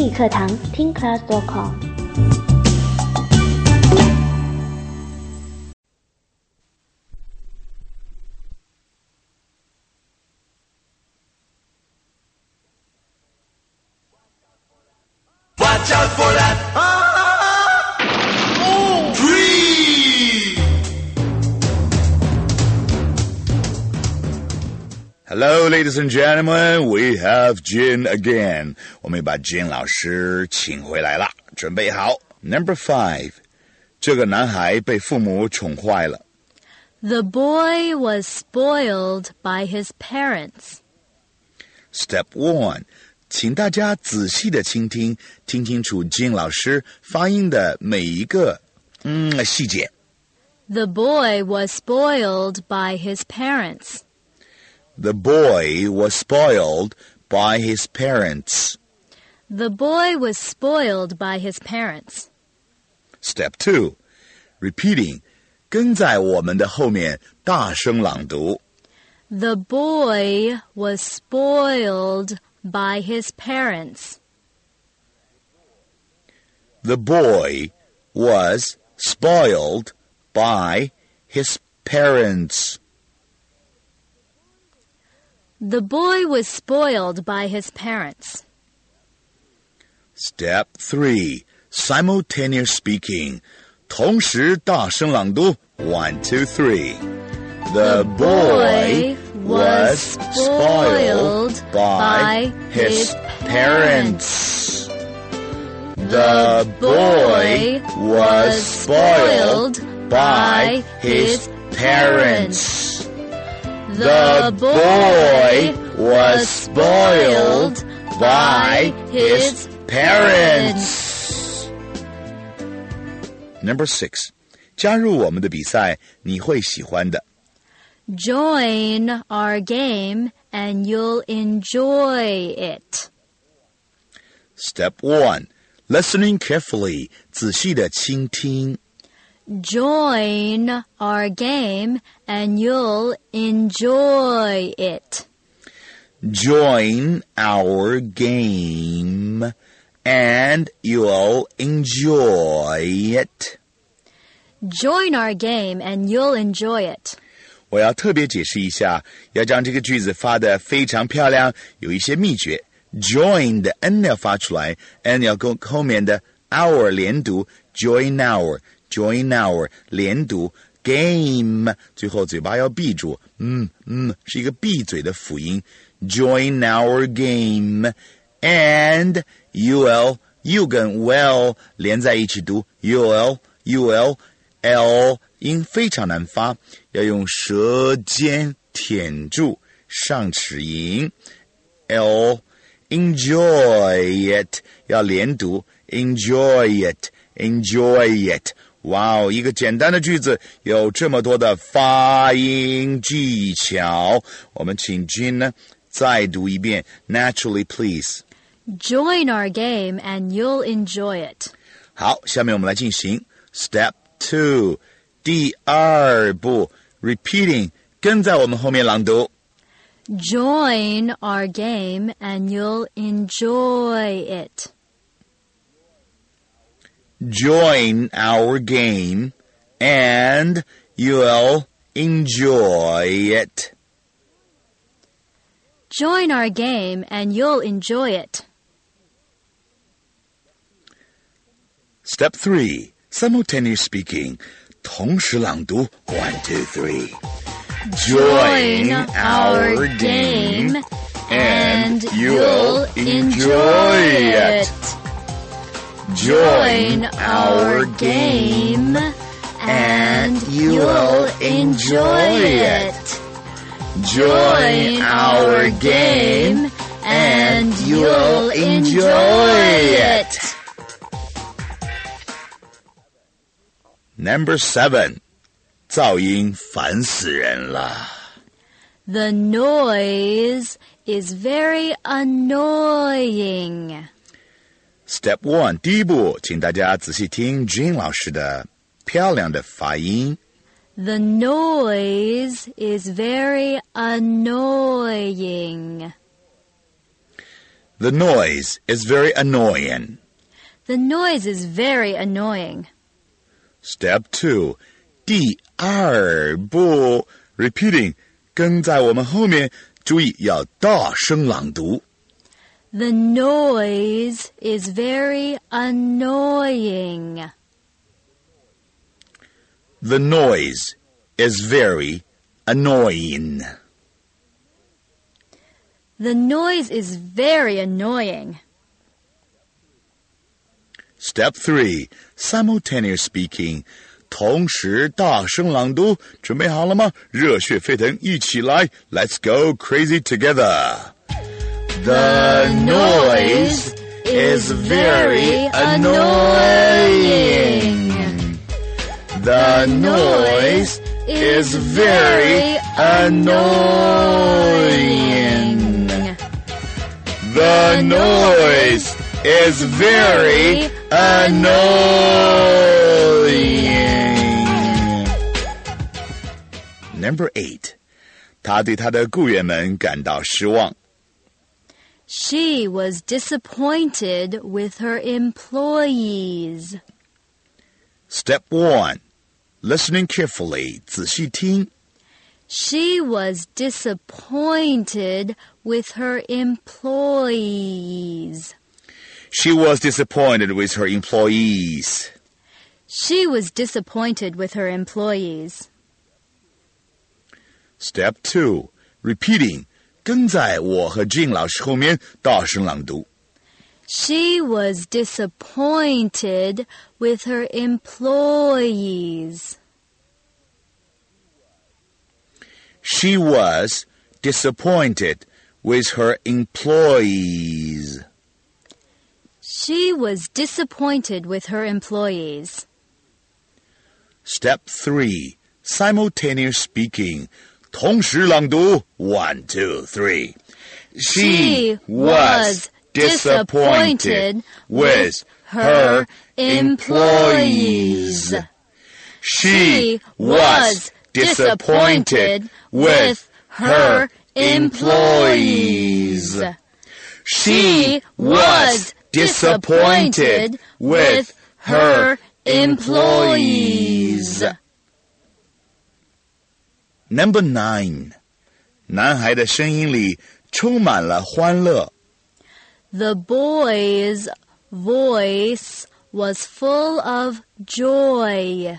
英语课堂听 class.com。 Watch out for that. Tree. Hello, ladies and gentlemen. We have Jin again. 我们把 Jin 老师请回来了，准备好。Number 5. 这个男孩被父母宠坏了。 The boy was spoiled by his parents. Step 1. 请大家仔细的倾听，听清楚金老师发音的每一个细节。 The boy was spoiled by his parents. The boy was spoiled by his parents. The boy was spoiled by his parents. Step 2. Repeating. 跟在我们的后面大声朗读。 The boy was spoiled by his parents. The boy was spoiled by his parents. The boy was spoiled by his parents. Step 3. Simultaneous speaking. 同时大声朗读 1, 2, 3. The boy was spoiled by his parents. The boy was spoiled by his parents. The boy was spoiled by his parents. Number 6. 加入我们的比赛，你会喜欢的。 Join our game and you'll enjoy it. Step 1. Listening carefully. 仔细的倾听。 Join our game and you'll enjoy it. Join our game and you'll enjoy it. Join our game and you'll enjoy it. 我要特别解释一下，要将这个句子发得非常漂亮，有一些秘诀。Join 的 n 要发出来 ，n 要跟后面的 our 连读 ，join our 连读 ，game 最后嘴巴要闭住，是一个闭嘴的辅音。Join our game and you跟 will 连在一起读 ，l音非常难发，要用舌尖舔住上齿龈 l enjoy it 要连读 enjoy it 哇哦，一个简单的句子有这么多的发音技巧，我们请君呢再读一遍 naturally please. Join our game and you'll enjoy it. 好，下面我们来进行 Step 2第2步 repeating 跟在我们后面朗读。 Join our game and you'll enjoy it. Join our game and you'll enjoy it. Join our game and you'll enjoy it. Step 3 simultaneous speaking 同时朗读 1, 2, 3. Join our game and you'll enjoy it. Join our game and you'll enjoy it. Join our game and you'll enjoy it. Number 7. 噪音烦死人了。 The noise is very annoying. Step 1 第一步，请大家仔细听 Jane 老师的漂亮的发音。 The noise is very annoying. The noise is very annoying. The noise is very annoying. Step 2. 第二步 Repeating 跟在我们后面注意要大声朗读 The noise is very annoying. The noise is very annoying. The noise is very annoying. Step 3. Simultaneous speaking 同时大声朗读准备好了吗？热血沸腾一起来 Let's go crazy together. The noise is very annoying. The noise is very annoying. The noise is very annoying. Number 8. 他对他的雇员们感到失望。 She was disappointed with her employees. Step 1. Listening carefully. 仔细听。 She was disappointed with her employees. She was disappointed with her employees. She was disappointed with her employees. Step 2. Repeating. 跟在我和 Jin 老师后面大声朗读。 She was disappointed with her employees. She was disappointed with her employees. She was disappointed with her employees. Step 3. Simultaneous speaking. 同时朗读 1, 2, 3. She was disappointed with her employees. She was disappointed with her employees. She was disappointed with her employees. Number 9. 男孩的声音里充满了欢乐。 The boy's voice was full of joy.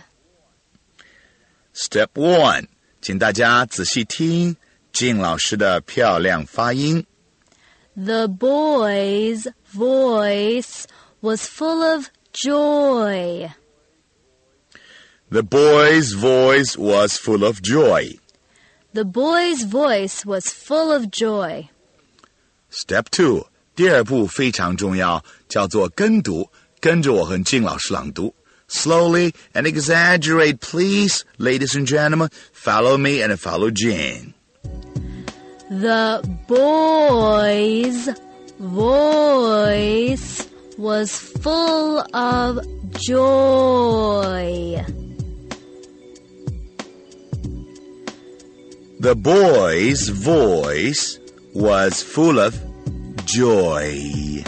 Step 1. 请大家仔细听 Jin 老师的漂亮发音。 The boy's voice was full of joy. The boy's voice was full of joy. The boy's voice was full of joy. Step 2. 第二步非常重要，叫做跟读，跟着我和Jin老师朗读。Slowly and exaggerate, please, ladies and gentlemen. Follow me and follow Jin. The boy's voice was full of joy. The boy's voice was full of joy.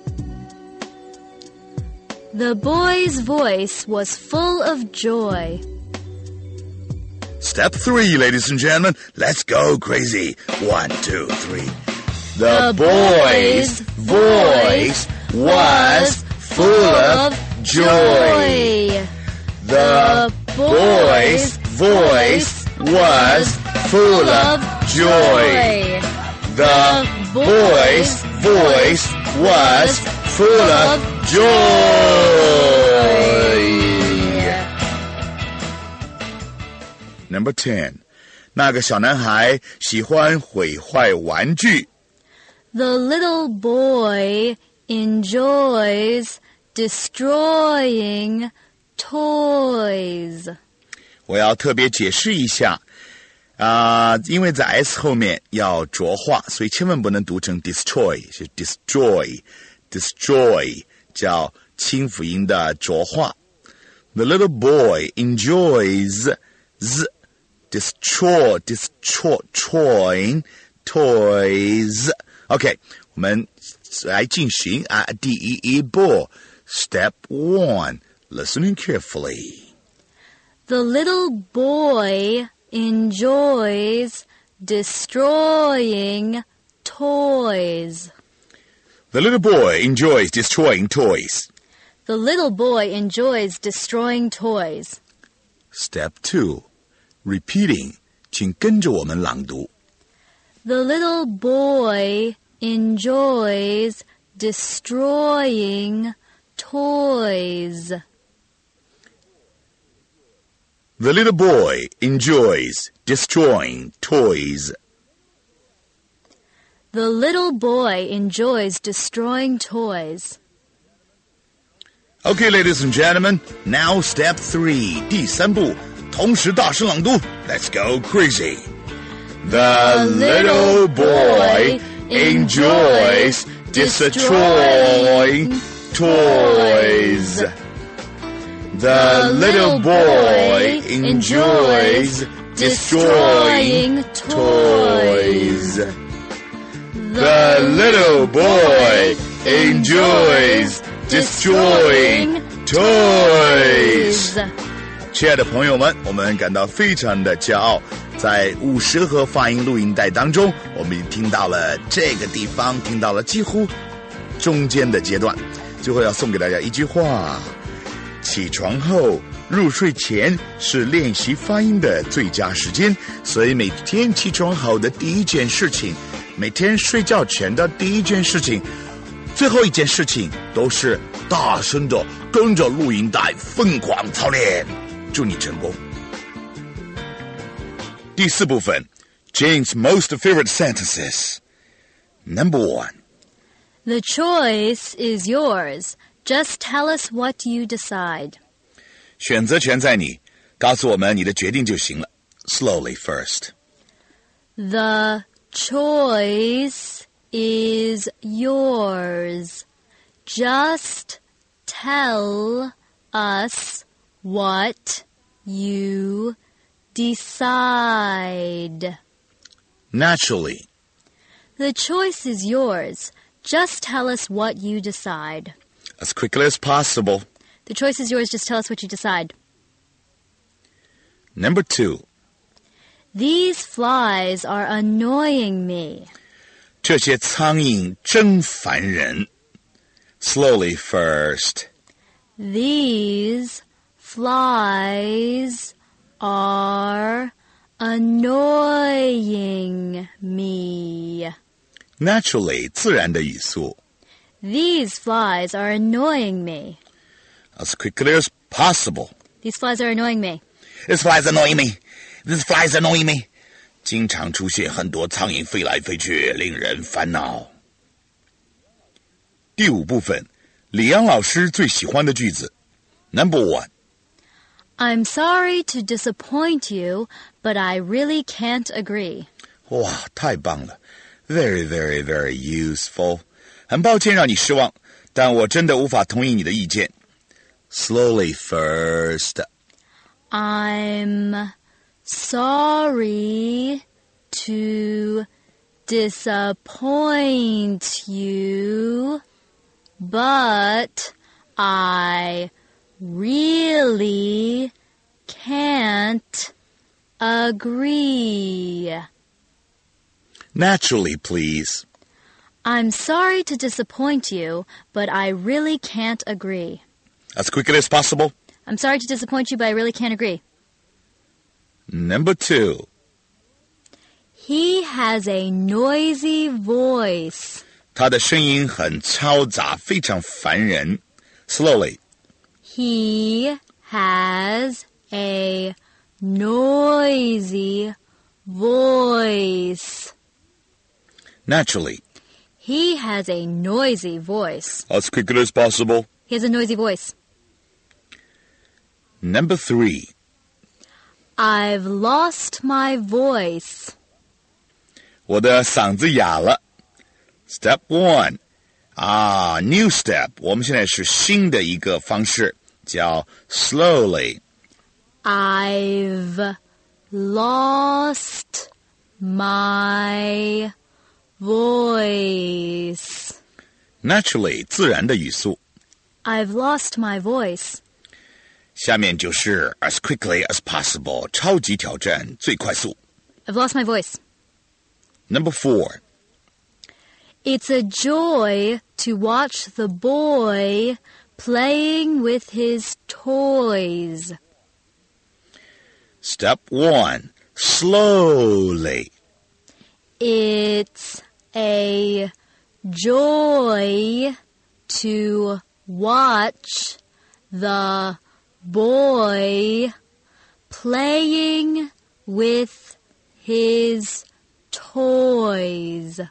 The boy's voice was full of joy. Step 3, ladies and gentlemen. Let's go crazy. 1, 2, 3. The boy's voice was full of joy. The boy's voice was full of joy. The boy's voice was full of joy. Number 10. 那个小男孩喜欢毁坏玩具。 The little boy enjoys destroying toys. 我要特别解释一下因为在 s 后面要浊化，所以千万不能读成 destroy， 是 destroy 叫清辅音的浊化。The little boy enjoys destroying toys. OK， 我们来进行第一步 Step 1 Listening carefully. The little boy enjoys destroying toys. The little boy enjoys destroying toys. The little boy enjoys destroying toys. Step 2 Repeating. 请跟着我们朗读。 The little boy enjoys destroying toys. The little boy enjoys destroying toys. The little boy enjoys destroying toys. Okay, ladies and gentlemen, now step 3, 第三步，同时大声朗读。Let's go crazy. The little boy enjoys destroying toys. The little boy enjoys destroying toys. The little boy enjoys destroying toys. 亲爱的朋友们，我们感到非常的骄傲。在50盒发音录音带当中，我们已经听到了这个地方，听到了几乎中间的阶段。最后要送给大家一句话：起床后、入睡前是练习发音的最佳时间，所以每天起床后的第一件事情，每天睡觉前的第一件事情，最后一件事情都是大声的跟着录音带疯狂操练。祝你成功。第4部分 Jane's most favorite sentences. Number 1. The choice is yours. Just tell us what you decide. 选择权在你，告诉我们你的决定就行了。Slowly first. The choice is yours. Just tell us what you decide. Naturally. The choice is yours. Just tell us what you decide. As quickly as possible. The choice is yours. Just tell us what you decide. Number 2. These flies are annoying me. 这些苍蝇真烦人。Slowly first. These flies are annoying me. Naturally, 自然的语速。 These flies are annoying me. As quickly as possible. These flies are annoying me. These flies annoy me. These flies annoy me. 经常出现很多苍蝇飞来飞去，令人烦恼。第5部分，李阳老师最喜欢的句子。Number 1. I'm sorry to disappoint you, but I really can't agree. 哇，太棒了。Very, very, very useful. 很抱歉让你失望，但我真的无法同意你的意见。Slowly first. I'm sorry to disappoint you, but I really can't agree. Naturally, please. I'm sorry to disappoint you, but I really can't agree. As quickly as possible. I'm sorry to disappoint you, but I really can't agree. Number 2. He has a noisy voice. 他的声音很嘈杂，非常烦人。Slowly. He has a noisy voice. Naturally. He has a noisy voice. As quickly as possible. He has a noisy voice. Number 3. I've lost my voice. 我的嗓子哑了。Step 1. New step. 我们现在是新的一个方式，叫 slowly. I've lost my voice. voice. Naturally 自然的语速。 I've lost my voice. 下面就是 as quickly as possible 超级挑战最快速。 I've lost my voice. Number 4. It's a joy to watch the boy playing with his toys. Step 1. Slowly. It's a joy to watch the boy playing with his toys.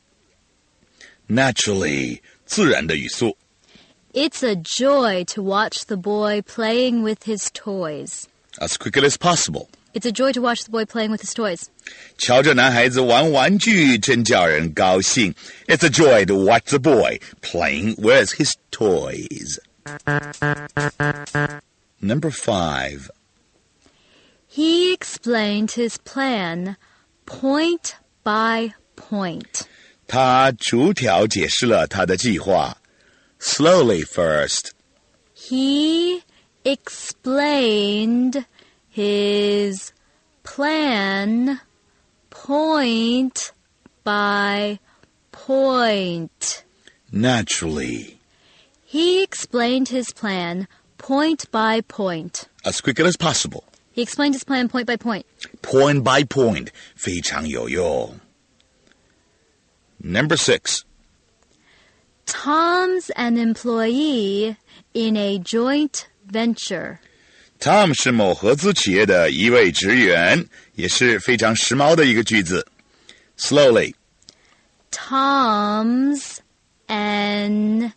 Naturally 自然的语速。 It's a joy to watch the boy playing with his toys. As quickly as possible. It's a joy to watch the boy playing with his toys. 瞧着男孩子玩玩具真叫人高兴。It's a joy to watch the boy playing with his toys. Number 5. He explained his plan point by point. 他逐条解释了他的计划。Slowly first. He explained his plan point by point. Naturally. He explained his plan point by point. As quickly as possible. He explained his plan point by point. Point by point. 非常有用。Number 6. Tom's an employee in a joint venture. Tom 是某合资企业的一位职员，也是非常时髦的一个句子。Slowly. Tom's an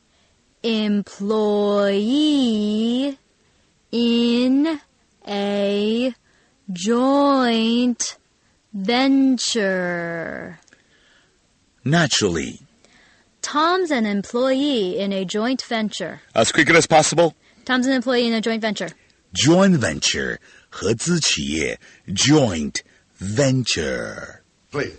employee in a joint venture. Naturally. Tom's an employee in a joint venture. As quickly as possible. Tom's an employee in a joint venture. Joint venture. 合资企业 Joint venture. Please.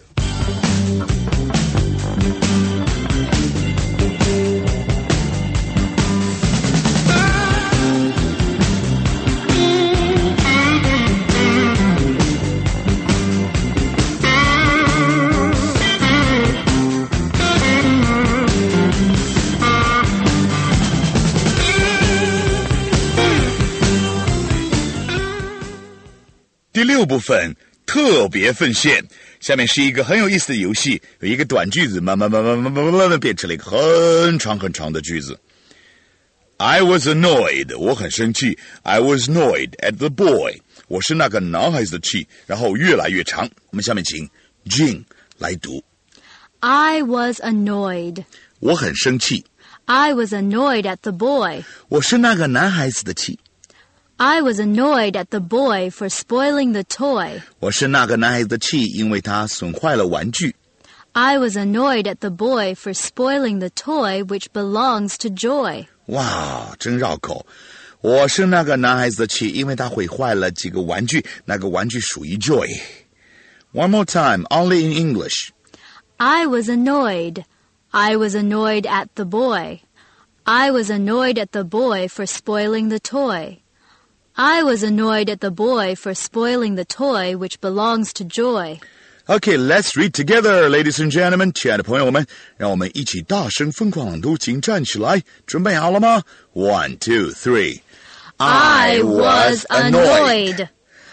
第6部分特别奉献，下面是一个很有意思的游戏，有一个短句子慢慢变成了一个很长很长的句子。I was annoyed， 我很生气。I was annoyed at the boy， 我是那个男孩子的气，然后越来越长。我们下面请 Jean 来读。 I was annoyed. 我很生气。 I was annoyed at the boy. 我是那个男孩子的气。 I was annoyed at the boy for spoiling the toy. 我是那个男孩子的气，因为他损坏了玩具。 I was annoyed at the boy for spoiling the toy which belongs to Joy. 哇，真绕口。我是那个男孩子的气，因为他毁坏了几个玩具，那个玩具属于 Joy。 One more time, only in English. I was annoyed. I was annoyed at the boy. I was annoyed at the boy for spoiling the toy. I was annoyed at the boy for spoiling the toy which belongs to Joy. Okay, let's read together, ladies and gentlemen. 亲爱的朋友们，让我们一起大声疯狂朗读，请站起来，准备好了吗？ 1, 2, 3. I was annoyed.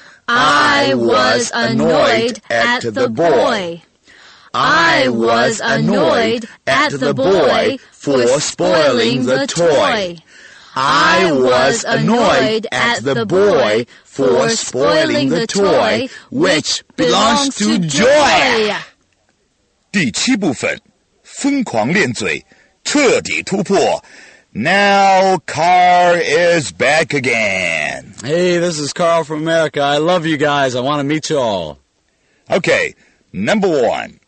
I was annoyed at the boy. I was annoyed at the boy for spoiling the toy. I was annoyed at the boy for spoiling the toy which belongs to Joy. 第7部分，疯狂练嘴，彻底突破。Now Carl is back again. Hey, this is Carl from America. I love you guys. I want to meet you all. Okay, number 1.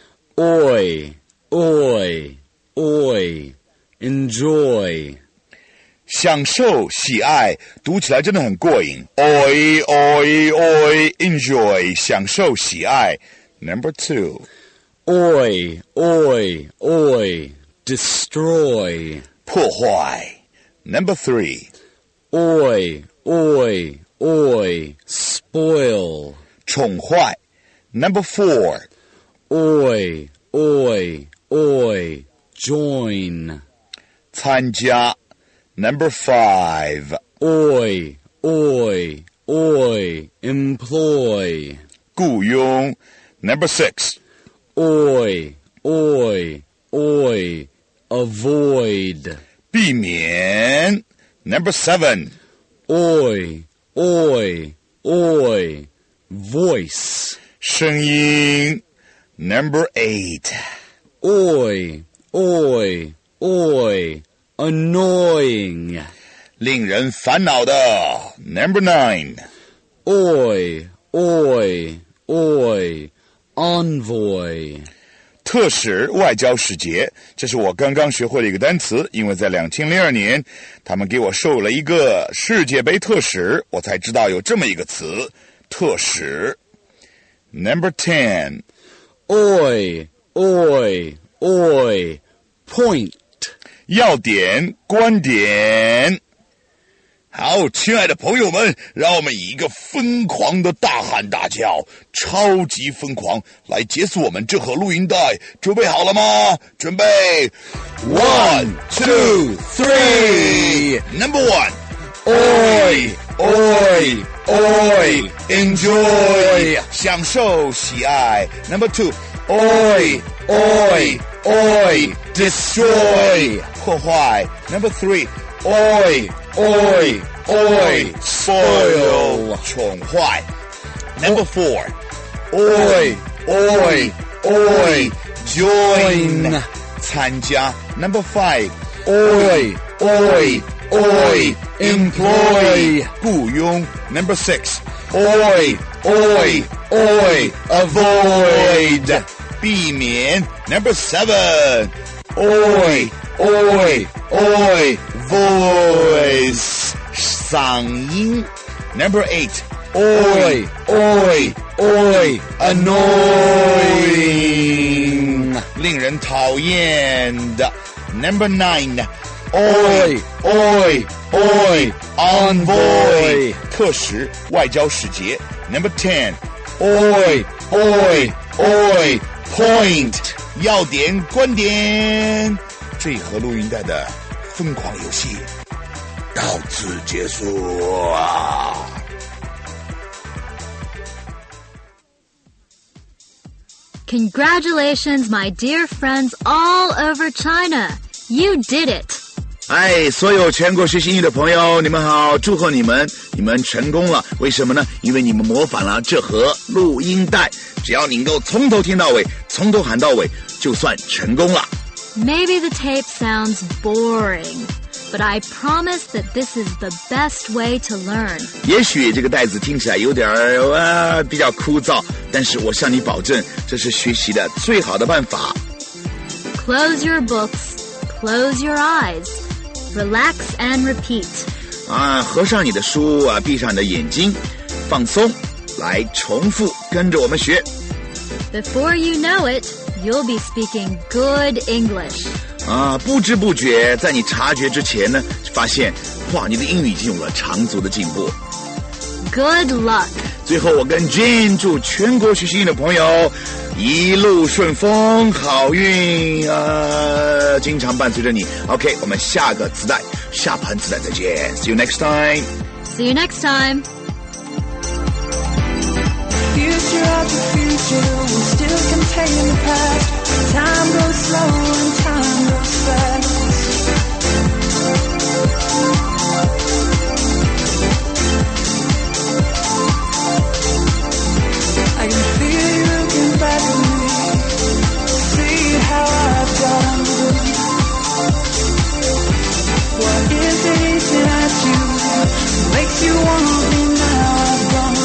Oi, oi, oi. Enjoy. 享受、喜爱，读起来真的很过瘾。Oi, oi, oi, enjoy. 享受、喜爱。Number 2. Oi, oi, oi. Destroy. 破坏 Number 3. Oi, oi, oi. Spoil. 宠坏 Number 4. Oi, oi, oi. Join. 参加 Number 5. Oi, oi, oi. Employ. 雇佣 Number 6. Oi, oi, oi. Avoid. 避免 Number 7. Oi, oi, oi. Voice. 声音 Number 8. Oi, oi, oi. Annoying. 令人烦恼的 Number 9. Oi, oi, oi. Envoy. 特使外交使节，这是我刚刚学会的一个单词，因为在2002年他们给我授了一个世界杯特使，我才知道有这么一个词，特使。Number 10. Oi, oi, oi. Point. 要点，观点。好，亲爱的朋友们，让我们以一个疯狂的大喊大叫，超级疯狂，来结束我们这盒录音带。准备好了吗？准备 1, 2, 3. Number 1. Oi, oi, oi. Enjoy. 享受，喜爱。Number 2. Oi, oi, oi. Destroy. 破坏。Number 3. Oi, oi, oi. Spoil. 宠坏。Number 4. Oi, oi, oi. Join. 参加。Number 5. Oi, oi, oi. Employ. 雇佣。Number 6. Oi, oi, oi. Avoid. 避免。Number 7. Oi, oi, oi. Voice. 嗓音。Number 8. Oi, oi, oi. Annoying. 令人讨厌的。Number 9. Oi, oi, oi. Envoy. 特使，外交使节。Number 10. Oi, oi, oi. Point. 要点，观点。这盒录音带的疯狂游戏到此结束啊 ！Congratulations, my dear friends all over China. You did it. 所有全国学习英语的朋友，你们好，祝贺你们，你们成功了。为什么呢？因为你们模仿了这盒录音带，只要你能够从头听到尾，从头喊到尾，就算成功了。 Maybe the tape sounds boring, but I promise that this is the best way to learn. 也许这个带子听起来有点比较枯燥，但是我向你保证，这是学习的最好的办法。 Close your books, close your eyes, relax and repeat. 合上你的书闭上你的眼睛，放松，来重复跟着我们学。 Before you know it, you'll be speaking good English. 不知不觉，在你察觉之前呢，发现哇，你的英语已经有了长足的进步。 Good luck. 最后，我跟 Jane 祝全国学习英语的朋友一路顺风，好运经常伴随着你。OK， 我们下盘磁带再见。See you next time. See you next time. Future of the future will still contain the past. Time goes slow and time goes fast. I can feel you looking back at me. See how I've done. What is it eating at you? Makes you want me now I've gone.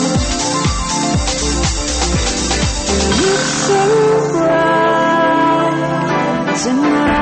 So bright in my